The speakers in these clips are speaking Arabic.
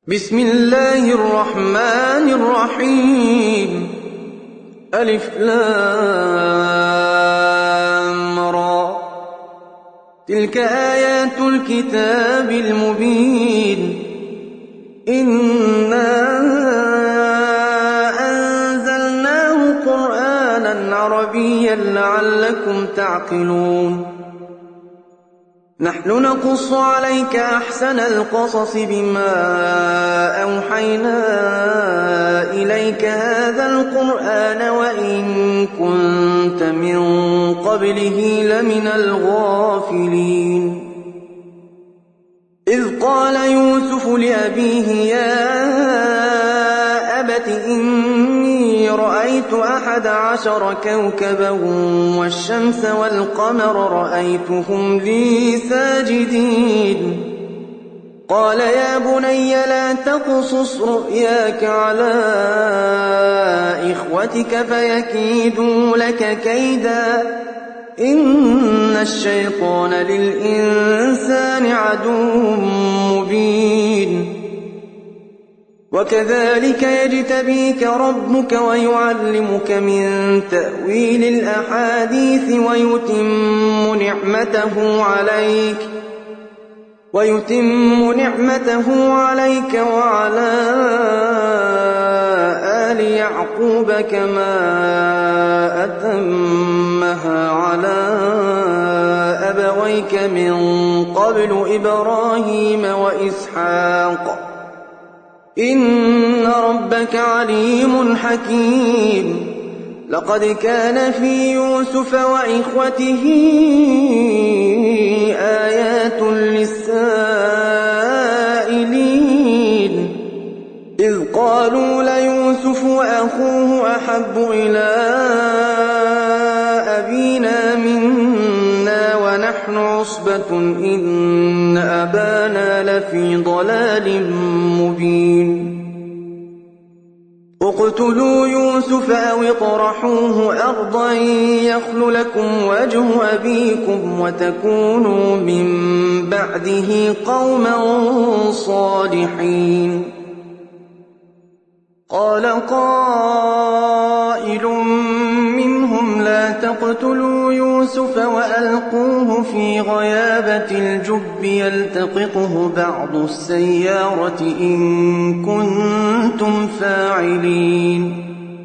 بسم الله الرحمن الرحيم. ألف لام را. تلك آيات الكتاب المبين. إنا أنزلناه قرآنا عربيا لعلكم تعقلون. نحن نقص عليك أحسن القصص بما أوحينا إليك هذا القرآن وإن كنت من قبله لمن الغافلين. إذ قال يوسف لأبيه يا أبت إني رأيت 11 كوكبا والشمس والقمر رأيتهم لي ساجدين. قال يا بني لا تقصص رؤياك على إخوتك فيكيدوا لك كيدا إن الشيطان للإنسان عدو مبين. وكذلك يجتبيك ربك ويعلمك من تأويل الأحاديث ويتم نعمته عليك وعلى آل يعقوب كما أتمها على أبويك من قبل إبراهيم وإسحاق إن ربك عليم حكيم. لقد كان في يوسف وإخوته آيات للسائلين. إذ قالوا ليوسف وأخوه أحب إلى أبينا منا ونحن عصبة إن أبانا لفي ضلال مبين. اقتلوا يوسف أو اطرحوه أرضا يخل لكم وجه أبيكم وتكونوا من بعده قوما صالحين. قال قائل منهم لا تقتلوا يوسف وألقوه في غيابة الجب يلتقطه بعض السيارة إن كنتم فاعلين.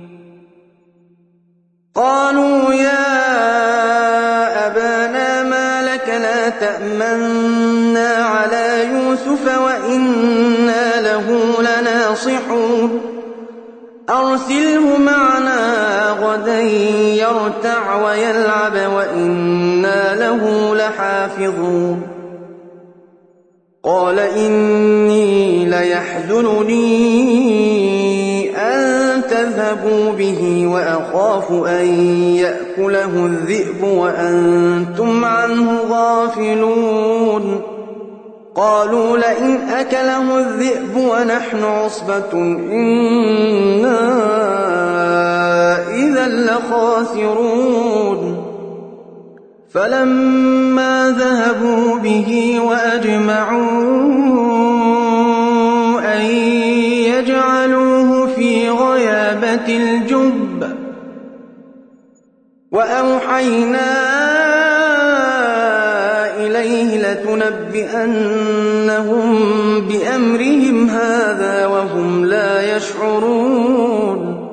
قالوا يا أبانا ما لك لا تأمنا على يوسف وإنا له لناصحون. أرسله معنا غدا يرتع ويلعب وإنا له لحافظون. قال إني ليحزنني أن تذهبوا به وأخاف أن يأكله الذئب وأنتم عنه غافلون. قالوا لئن أكله الذئب ونحن عصبة إنا إذا لخاسرون. فلما ذهبوا به وأجمعوا أن يجعلوه في غيابة الجب وأوحينا إليه لتنبئنهم بأمرهم هذا وهم لا يشعرون.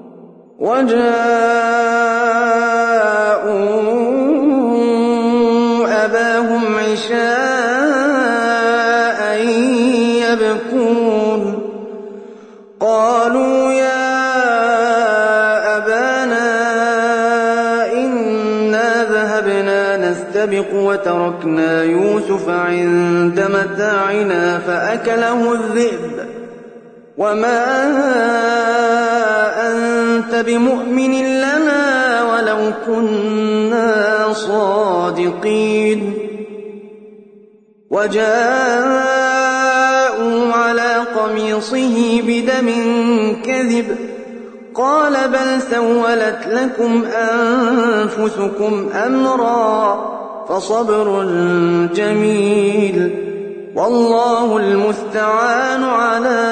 وجاءوا أباهم عشاء يبكون. قالوا يا أبانا إنا ذهبنا نستبق وتركنا يوسف عند متاعنا فأكله الذئب وما أنت بمؤمن لنا ولو كنا صادقين. وجاءوا على قميصه بدم كذب. قال بل سولت لكم أنفسكم أمرا فصبر جميل والله المستعان على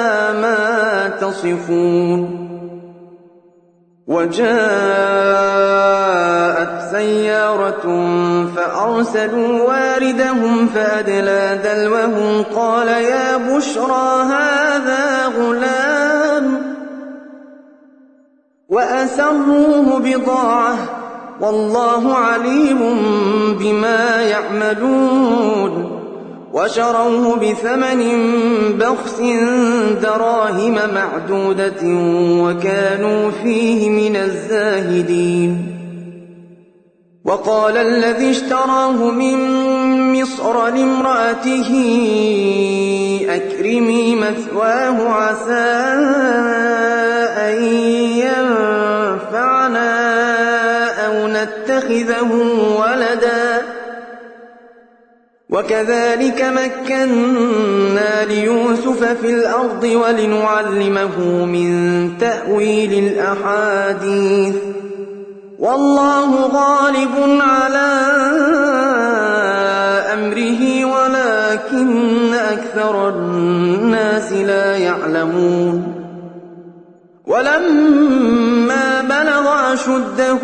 تصفون وجاءت سيارة فأرسلوا واردهم فأدلى دلوه قال يا بشرى هذا غلام وأسروه بضاعة والله عليم بما يعملون وشروه بثمن بخس دراهم معدودة وكانوا فيه من الزاهدين وقال الذي اشتراه من مصر لامرأته أكرمي مثواه عسى أن ينفعنا أو نتخذه ولدا وكذلك مكنا ليوسف في الأرض ولنعلمه من تأويل الأحاديث والله غالب على أمره ولكن أكثر الناس لا يعلمون ولما بلغ أشده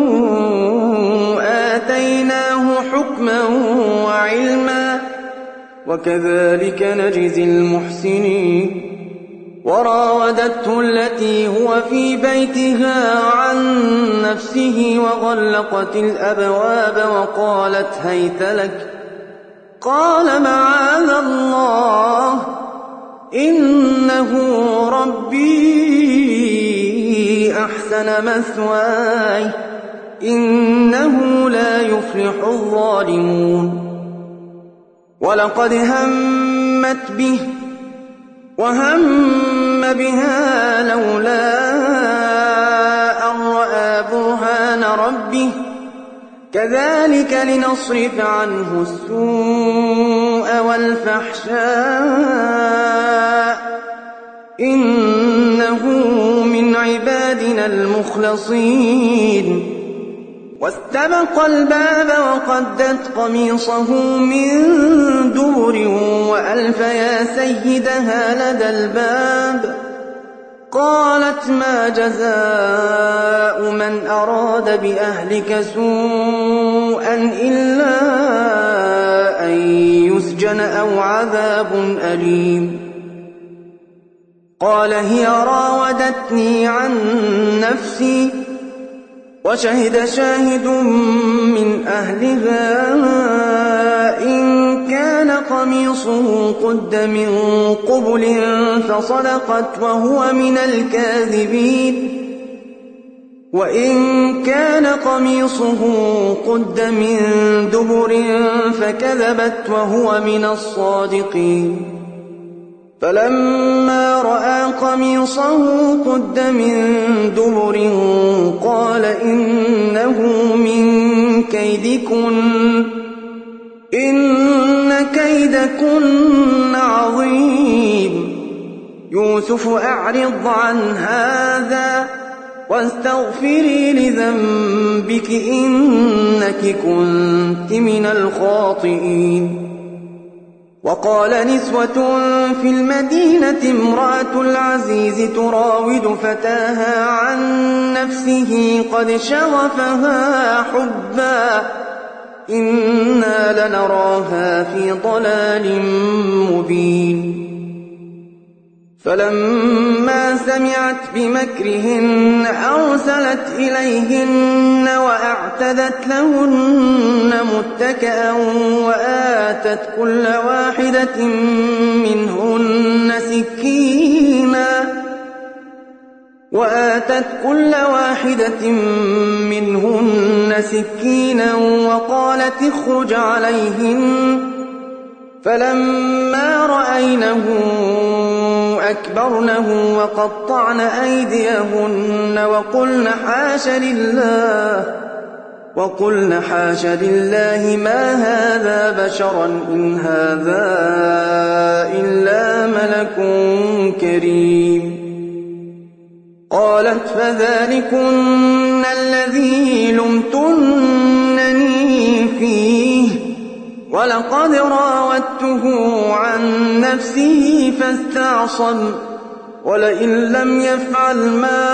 آتيناه حكما وعلما وكذلك نجزي المحسنين وراودته التي هو في بيتها عن نفسه وغلقت الأبواب وقالت هيت لك قال معاذ الله إنه ربي أحسن مثواي إنه لا يفلح الظالمون ولقد همت به وهم بها لولا أن رأى برهان ربه كذلك لنصرف عنه السوء والفحشاء إنه من عبادنا المخلصين واستبق الباب وقدت قميصه من دبر وألف يا سيدها لدى الباب قالت ما جزاء من أراد بأهلك سوءا إلا أن يسجن أو عذاب أليم قال هي راودتني عن نفسي وشهد شاهد من أهلها إن كان قميصه قد من قبل فصدقت وهو من الكاذبين وإن كان قميصه قد من دبر فكذبت وهو من الصادقين فلما رأى قميصه قد من دبر قال إنه من كيدكن إن كيدكن عظيم يوسف أعرض عن هذا واستغفري لذنبك إنك كنت من الخاطئين وقال نسوة في المدينة امرأة العزيز تراود فتاها عن نفسه قد شغفها حبا إنا لنراها في ضلال مبين فلما سمعت بمكرهن أرسلت إليهن وأعتدت لهن متكئا وآتت كل واحدة منهن سكينا وقالت اخرج عليهن فلما رأينه أكبرنه وقطعن أيديهن وقلن حاش لله ما هذا بشرا إن هذا إلا ملك كريم قالت فذلكن الذي لمتنني فيه ولقد راودته عن نفسه فاستعصم ولئن لم يفعل ما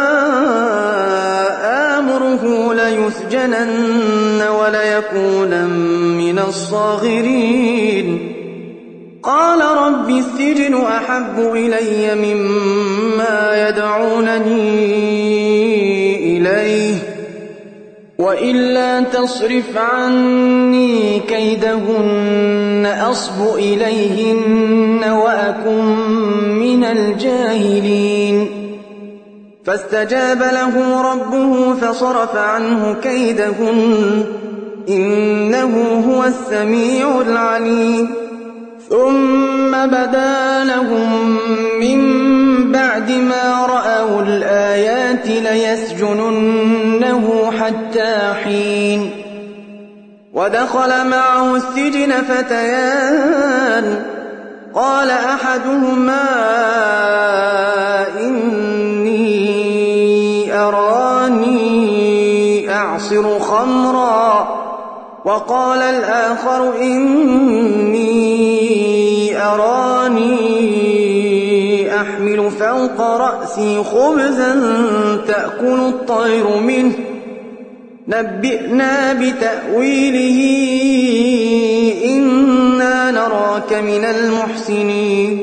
آمره ليسجنن وليكونن من الصاغرين. قال رب السجن أحب إلي مما يدعونني إليه وإلا تصرف عني كيدهن أصب إليهن وأكن من الجاهلين. فاستجاب له ربه فصرف عنه كيدهن إنه هو السميع العليم. ثم بدا لهم من بعد ما رأوا الآيات ليسجننه حتى حين. ودخل معه السجن فتيان قال أحدهما إني أراني أعصر خمرا وقال الآخر إني أراني أحمل فوق رأسي خبزا تأكل الطير منه نبئنا بتأويله إنا نراك من المحسنين.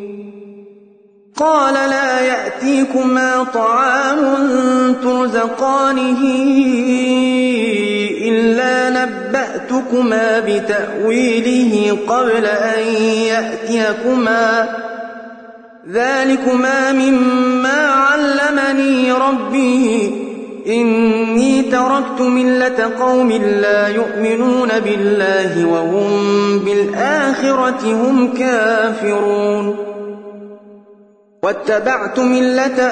قال لا يأتيكما طعام ترزقانه إلا نبأتكما بتأويله قبل أن يأتيكما ذلكما مما علمني ربي إني تركت ملة قوم لا يؤمنون بالله وهم بالآخرة هم كافرون. واتبعت ملة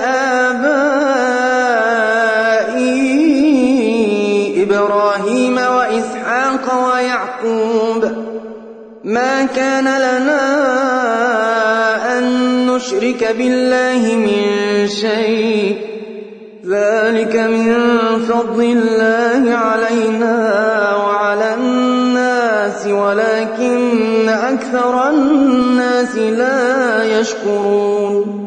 آبائي إبراهيم وإسحاق ويعقوب ما كان لنا أن نشرك بالله من شيء ذلك من فضل الله علينا وعلى الناس ولكن أكثر الناس لا يشكرون.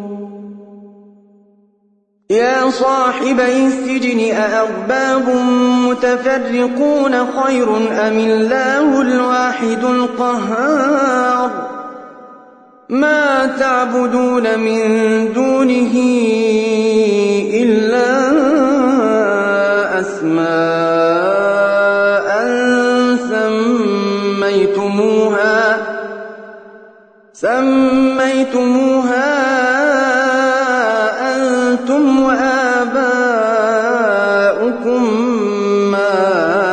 يا صاحبي السجن أأرباب متفرقون خير أم الله الواحد القهار ما تعبدون من دونه إلا أسماء سميتموها أنتم وآباؤكم ما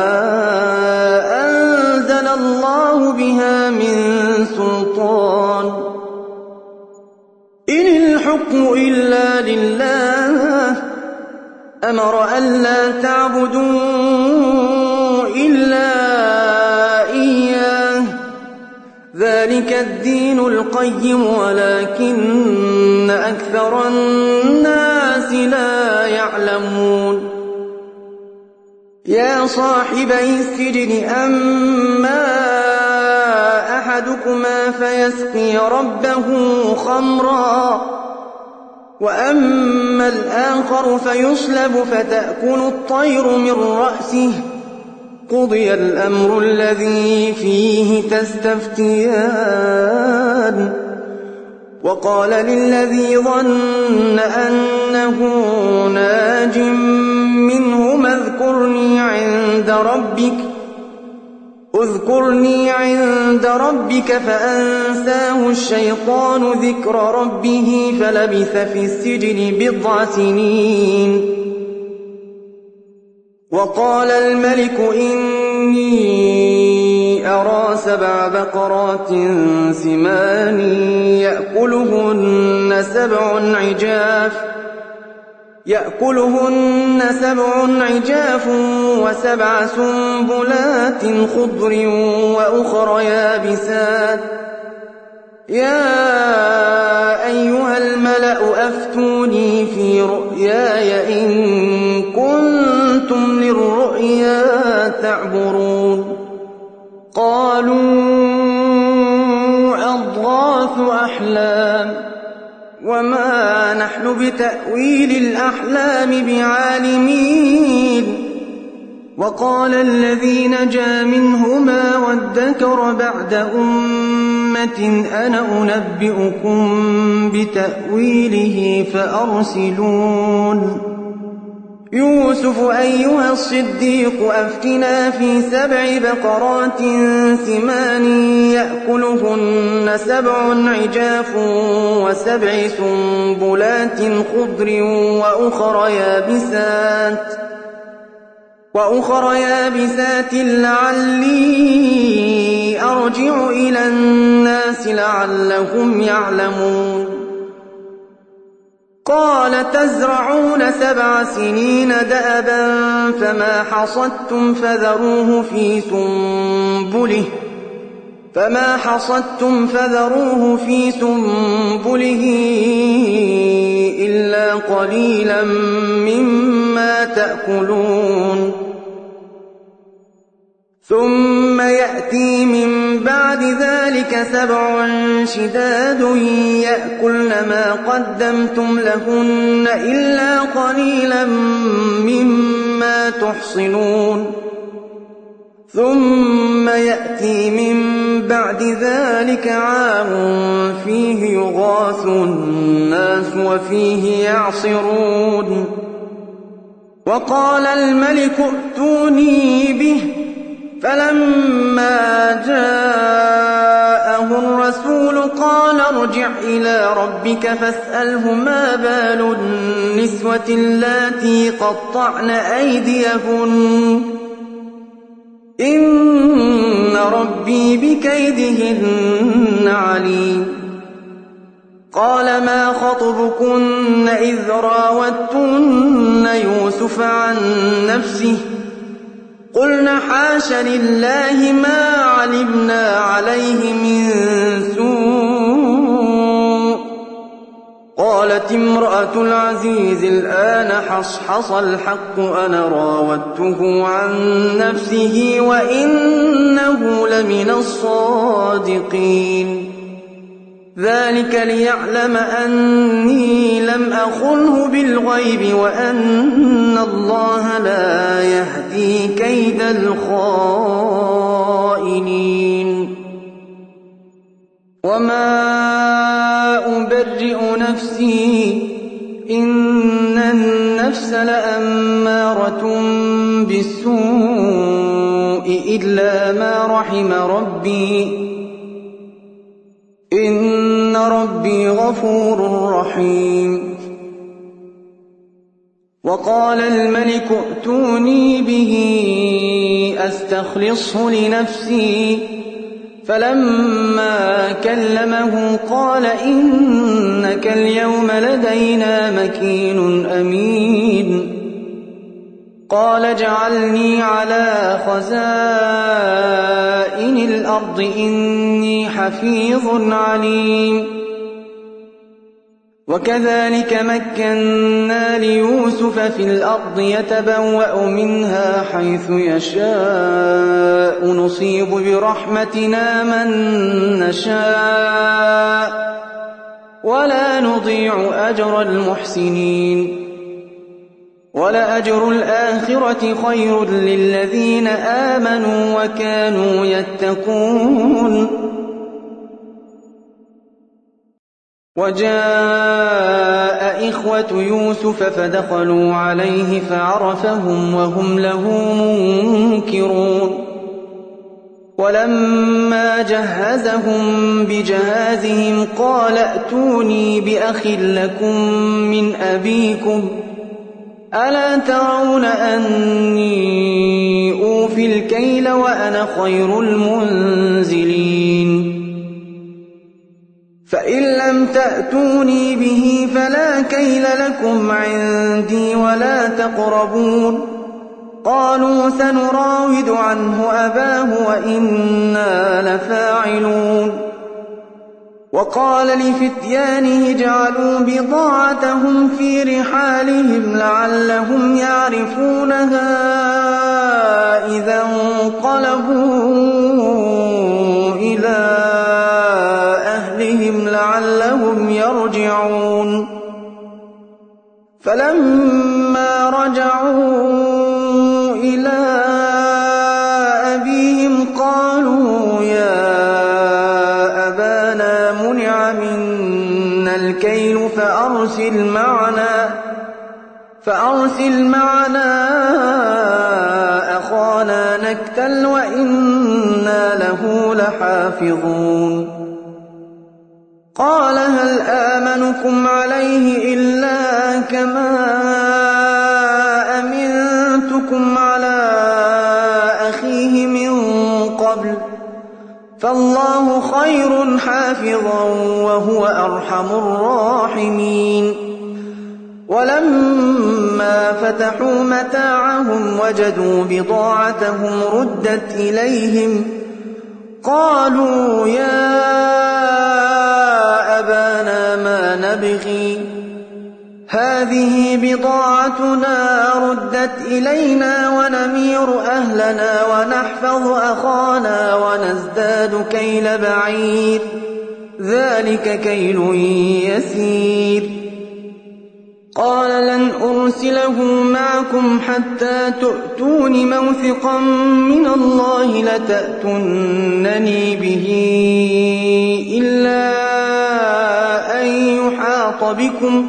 أنزل الله بها من سلطان إن الحكم إلا لله أمر ألا تعبدوا إلا إياه ذلك الدين القيم ولكن أكثر الناس لا يعلمون. يا صاحبي السجن أما أحدكما فيسقي ربه خمرا وأما الآخر فيصلب فتأكل الطير من رأسه قضي الأمر الذي فيه تستفتيان. وقال للذي ظن أنه ناج منهما اذكرني عند ربك فأنساه الشيطان ذكر ربه فلبث في السجن 9 سنين. وقال الملك إني أرى 7 بقرات سمان يأكلهن 7 عجاف و7 سنبلات خضر وأخر يابسات يا أيها الملأ أفتوني في رؤياي إن كنتم للرؤيا تعبرون. قالوا أضغاث أحلام وما نحن بتأويل الأحلام بعالمين. وقال الذي نجا منهما وادكر بعد أمة أنا أنبئكم بتأويله فأرسلون. يوسف أيها الصديق أفتنا في 7 بقرات سمان يأكلهن 7 عجاف و7 سنبلات خضر وأخر يابسات لعلي أرجع إلى الناس لعلهم يعلمون. قال تزرعون 7 سنين دأبا فما حصدتم فذروه في سنبله إلا قليلا مما تأكلون. ثم يأتي من بعد ذلك 7 شداد يأكلن ما قدمتم لهن إلا قليلا مما تحصنون. ثم يأتي من بعد ذلك عام فيه يغاث الناس وفيه يعصرون. وقال الملك ائتوني به فلما جاءه الرسول قال ارجع إلى ربك فاسأله ما بال النسوة اللاتي قطعن أيديهن إن ربي بكيدهن عليم. قال ما خطبكن إذ راوتن يوسف عن نفسه قلنا حاش لله ما علمنا عليه من سوء. قالت امرأة العزيز الآن حصحص الحق أنا راودته عن نفسه وإنه لمن الصادقين. ذلك ليعلم أني لم أخنه بالغيب وأن الله لا يهدي كيد الخائنين. وما أبرئ نفسي إن النفس لأمارة بالسوء إلا ما رحم ربي إن ربي غفور رحيم. وقال الملك ائتوني به أستخلصه لنفسي فلما كلمه قال إنك اليوم لدينا مكين أمين. قال اجعلني على خزائن الأرض إني حفيظ عليم. وكذلك مكنا ليوسف في الأرض يتبوأ منها حيث يشاء نصيب برحمتنا من نشاء ولا نضيع أجر المحسنين. ولأجر الآخرة خير للذين آمنوا وكانوا يتقون. وجاء إخوة يوسف فدخلوا عليه فعرفهم وهم له منكرون. ولما جهزهم بجهازهم قال ائتوني بأخ لكم من أبيكم ألا ترون أني أوفي الكيل وأنا خير المنزلين. فإن لم تأتوني به فلا كيل لكم عندي ولا تقربون. قالوا سنراود عنه أباه وإنا لفاعلون. وقال لفتيانه اجعلوا بضاعتهم في رحالهم لعلهم يعرفونها إذا انقلبوا إلى أهلهم لعلهم يرجعون فلما رجعوا إلى أبيهم قالوا يا أبانا منع منا الكيل فأرسل معنا أخانا نكتل وإنا له لحافظون قال هل آمنكم عليه إلا كما أمنتكم على أخيه من قبل فالله خير حافظا وهو أرحم الراحمين ولما فتحوا متاعهم وجدوا بضاعتهم ردت إليهم قالوا يا أبانا ما نبغي هذه بضاعتنا ردت إلينا ونمير أهلنا ونحفظ أخانا ونزداد كيل بعير ذلك كيل يسير قال لن أرسله معكم حتى تؤتون موثقا من الله لتأتونني به إلا أن يحاط بكم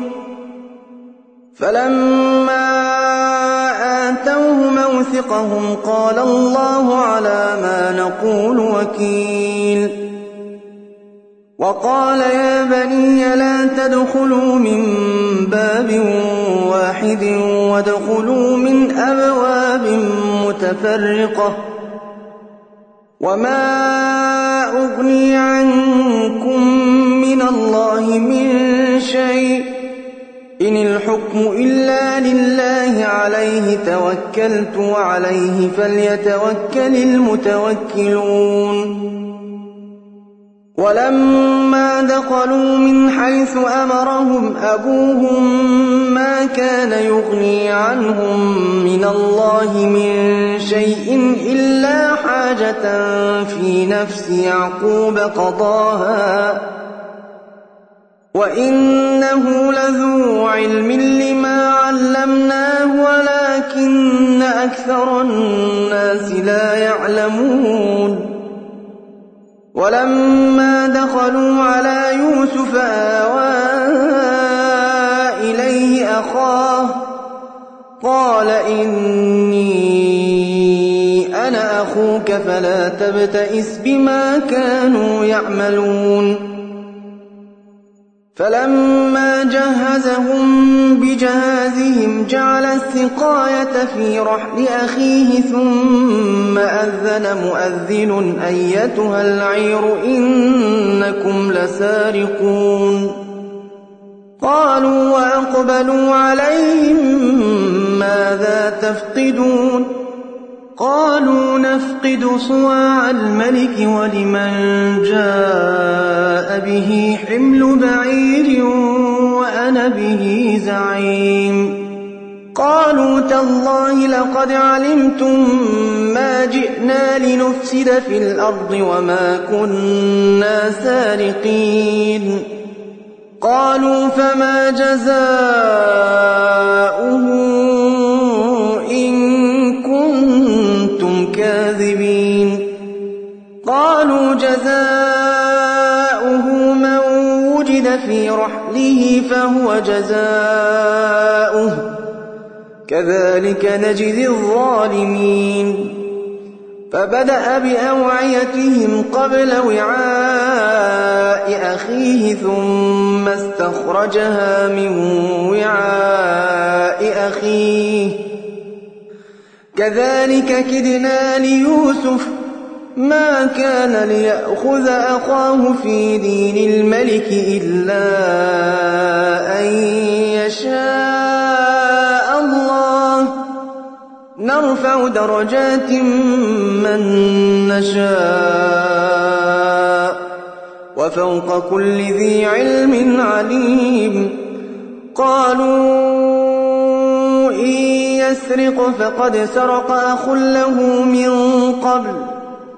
فلما آتوه موثقهم قال الله على ما نقول وكيل وقال يا بني لا تدخلوا من باب واحد وادخلوا من أبواب متفرقة وما أغني عنكم من الله من شيء إن الحكم إلا لله عليه توكلت وعليه فليتوكل المتوكلون ولما دخلوا من حيث أمرهم أبوهم ما كان يغني عنهم من الله من شيء إلا حاجة في نفس يعقوب قضاها وإنه لذو علم لما علمناه ولكن أكثر الناس لا يعلمون ولما دخلوا على يوسف آوى إليه أخاه قال إني أنا أخوك فلا تبتئس بما كانوا يعملون فلما جهزهم بجهازهم جعل السقاية في رحل أخيه ثم أذن مؤذن أيتها العير إنكم لسارقون قالوا وأقبلوا عليهم ماذا تفقدون قالوا نفقد صواع الملك ولمن جاء به حمل بعير وأنا به زعيم قالوا تالله لقد علمتم ما جئنا لنفسد في الأرض وما كنا سارقين قالوا فما جزاؤه كاذبين قالوا جزاؤه من وجد في رحله فهو جزاؤه كذلك نجزي الظالمين فبدأ بأوعيتهم قبل وعاء أخيه ثم استخرجها من وعاء أخيه كذلك كدنا ليوسف ما كان ليأخذ أخاه في دين الملك إلا أن يشاء الله نرفع درجات من نشاء وفوق كل ذي علم عليم قالوا إن يسرق فقد سرق أخ له من قبل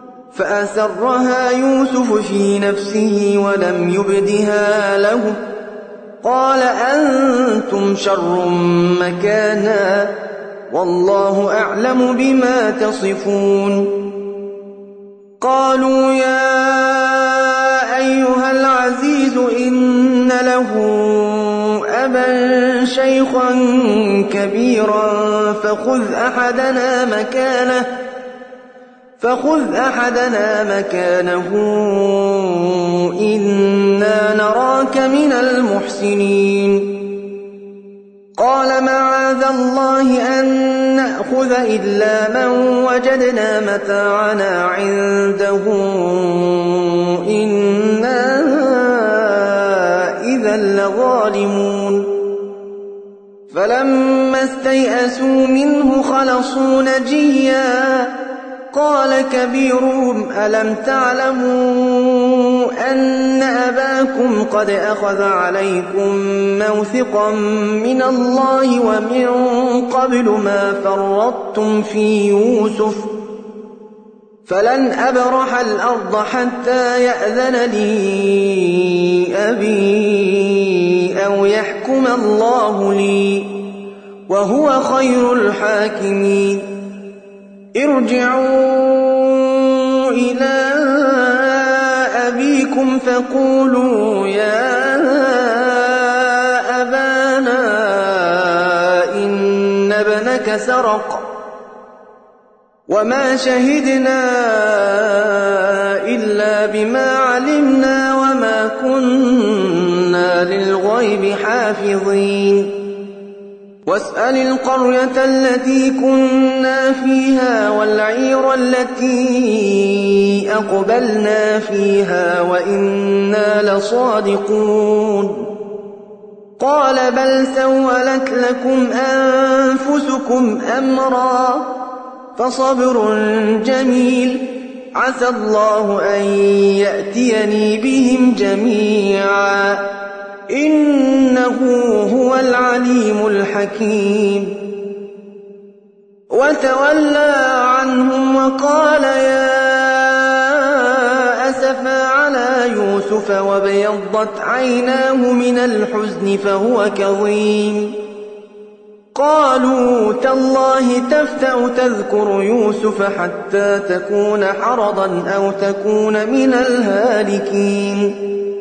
فأسرها يوسف في نفسه ولم يبدها له قال أنتم شر مكانا والله أعلم بما تصفون قالوا يا أيها العزيز إن له أبا شيخا كبيرا فخذ أحدنا مكانه إنا نراك من المحسنين قال معاذ الله أن نأخذ إلا من وجدنا متاعنا عنده إنا إذا لظالمون فلما استيئسوا منه خلصوا نجيا قال كبيرهم ألم تعلموا أن أباكم قد أخذ عليكم موثقا من الله ومن قبل ما فرطتم في يوسف فلن أبرح الأرض حتى يأذن لي أبي أو يحكم الله لي وهو خير الحاكمين ارجعوا إلى أبيكم فقولوا يا أبانا إن ابنك سرق وما شهدنا إلا بما علمنا وما كنا للغيب حافظين واسأل القرية التي كنا فيها والعير التي أقبلنا فيها وإنا لصادقون قال بل سولت لكم أنفسكم أمرا فصبر جميل عسى الله أن يأتيني بهم جميعا إنه هو العليم الحكيم وتولى عنهم وقال يا أسفا على يوسف وابيضت عيناه من الحزن فهو كظيم قالوا تالله تفتأ تذكر يوسف حتى تكون حرضا أو تكون من الهالكين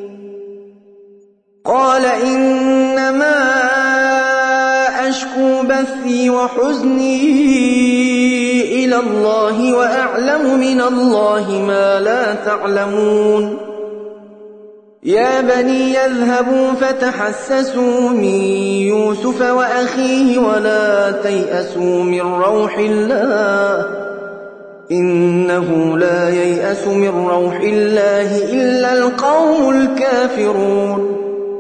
قال إنما أشكو بثي وحزني إلى الله وأعلم من الله ما لا تعلمون يا بني يذهبوا فتحسسوا من يوسف وأخيه ولا تيأسوا من روح الله إنه لا ييأس من روح الله إلا القوم الكافرون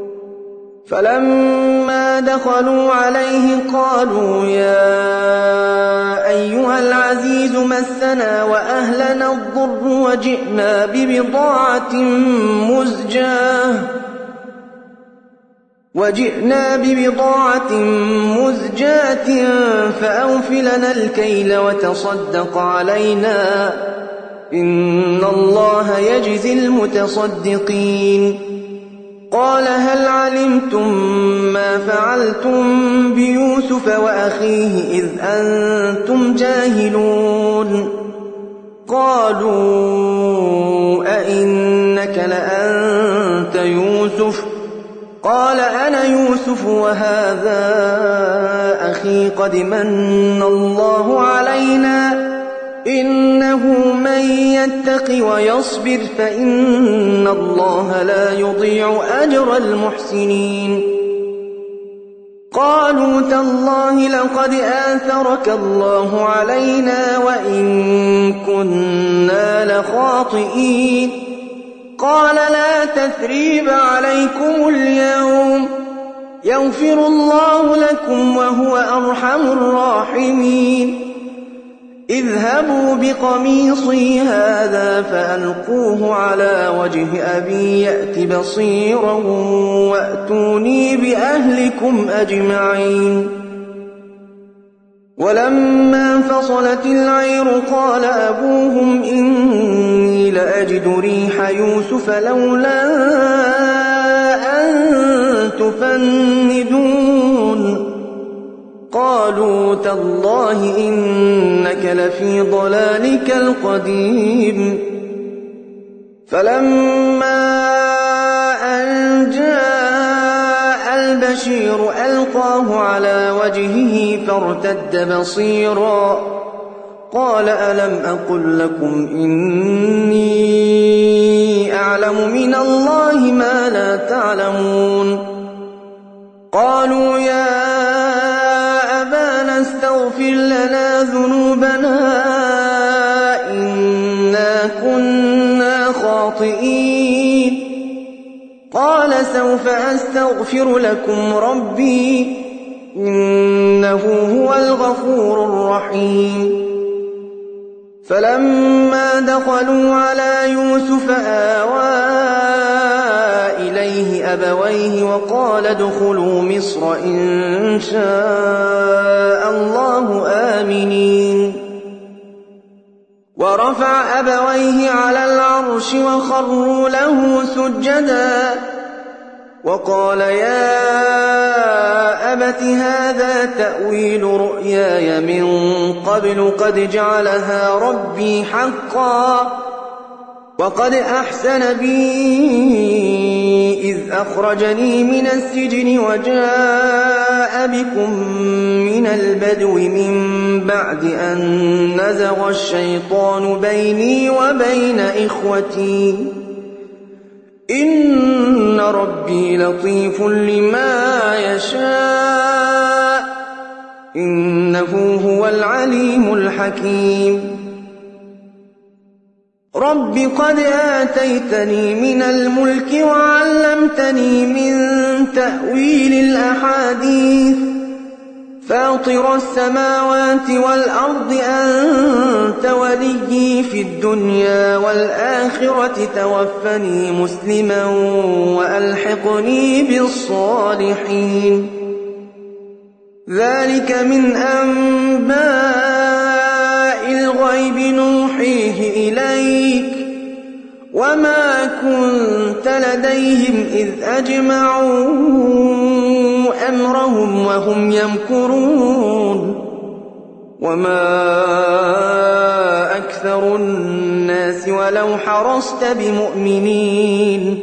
فلما دخلوا عليه قالوا يا أيها العزيز مسنا وأهلنا الضر وجئنا ببضاعة مزجاة فأوفلنا الكيل وتصدق علينا إن الله يجزي المتصدقين قال هل علمتم ما فعلتم بيوسف وأخيه إذ أنتم جاهلون قالوا أئنك لأنت يوسف قال أنا يوسف وهذا أخي قد من الله علينا إنه من يتق ويصبر فإن الله لا يضيع أجر المحسنين قالوا تالله لقد آثرك الله علينا وإن كنا لخاطئين قال لا تثريب عليكم اليوم يغفر الله لكم وهو أرحم الراحمين اذهبوا بقميصي هذا فألقوه على وجه أبي يأت بصيرا وأتوني بأهلكم أجمعين ولما فصلت العير قال أبوهم إني لأجد ريح يوسف لولا أن تفندون قالوا تالله إنك لفي ضلالك القديم فلما أن جاء البشير ألقاه على وجهه فارتد بصيرا قال ألم أقل لكم إني أعلم من الله ما لا تعلمون قالوا يا أبانا استغفر لنا ذنوبنا إنا كنا خاطئين قال سوف أستغفر لكم ربي إنه هو الغفور الرحيم فلما دخلوا على يوسف آوى إليه أبويه وقال ادخلوا مصر إن شاء الله آمنين ورفع أبويه على العرش وخروا له سجدا وقال يا أبت هذا تأويل رؤياي من قبل قد جعلها ربي حقا وقد أحسن بي إذ أخرجني من السجن وجاء بكم من البدو من بعد أن نزغ الشيطان بيني وبين إخوتي إن ربي لطيف لما يشاء إنه هو العليم الحكيم رب قد آتيتني من الملك وعلمتني من تأويل الأحاديث فاطر السماوات والأرض أنت وليي في الدنيا والآخرة توفني مسلما وألحقني بالصالحين ذلك من أنباء الغيب نوحيه إليك وما كنت لديهم إذ أجمعوا أمرهم وهم يمكرون وما أكثر الناس ولو حرصت بمؤمنين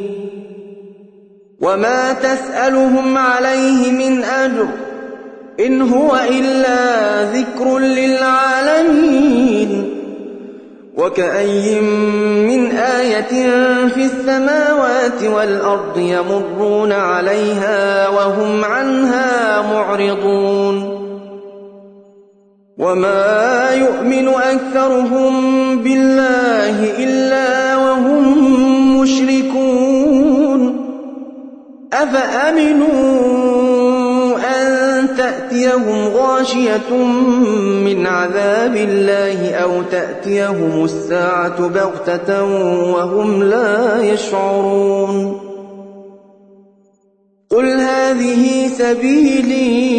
وما تسألهم عليه من أجر إن هو إلا ذكر للعالمين وكأي من آية في السماوات والأرض يمرون عليها وهم عنها معرضون وما يؤمن أكثرهم بالله إلا وهم مشركون أفأمنوا أن تأتيهم غاشية من عذاب الله أو تأتيهم الساعة بغتة وهم لا يشعرون قل هذه سبيلي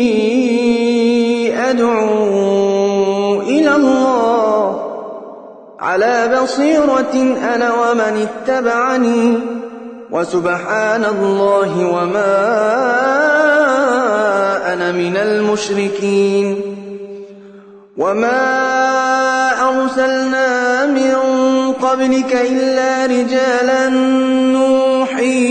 أدعو إلى الله على بصيرة أنا ومن اتبعني وسبحان الله وما أنا من المشركين وما أرسلنا من قبلك إلا رجالا نوحي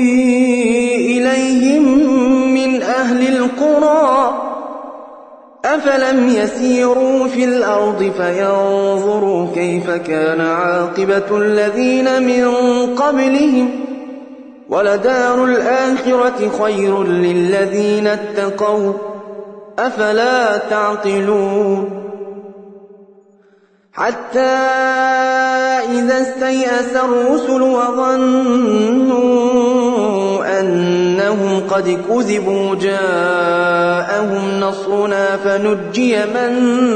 إليهم من أهل القرى أفلم يسيروا في الأرض فينظروا كيف كان عاقبة الذين من قبلهم ولدار الآخرة خير للذين اتقوا أفلا تعقلون حتى إذا استيأس الرسل وظنوا أنهم قد كذبوا جاءهم نصرنا فنجي من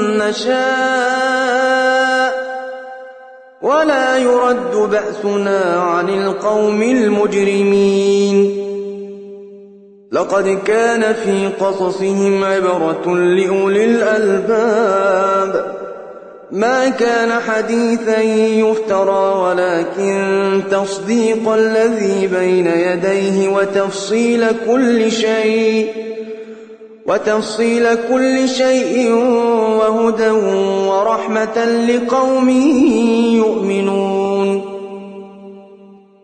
نشاء ولا يرد بأسنا عن القوم المجرمين لقد كان في قصصهم عبرة لأولي الألباب ما كان حديثا يفترى ولكن تصديق الذي بين يديه وتفصيل كل شيء وهدى ورحمة لقوم يؤمنون.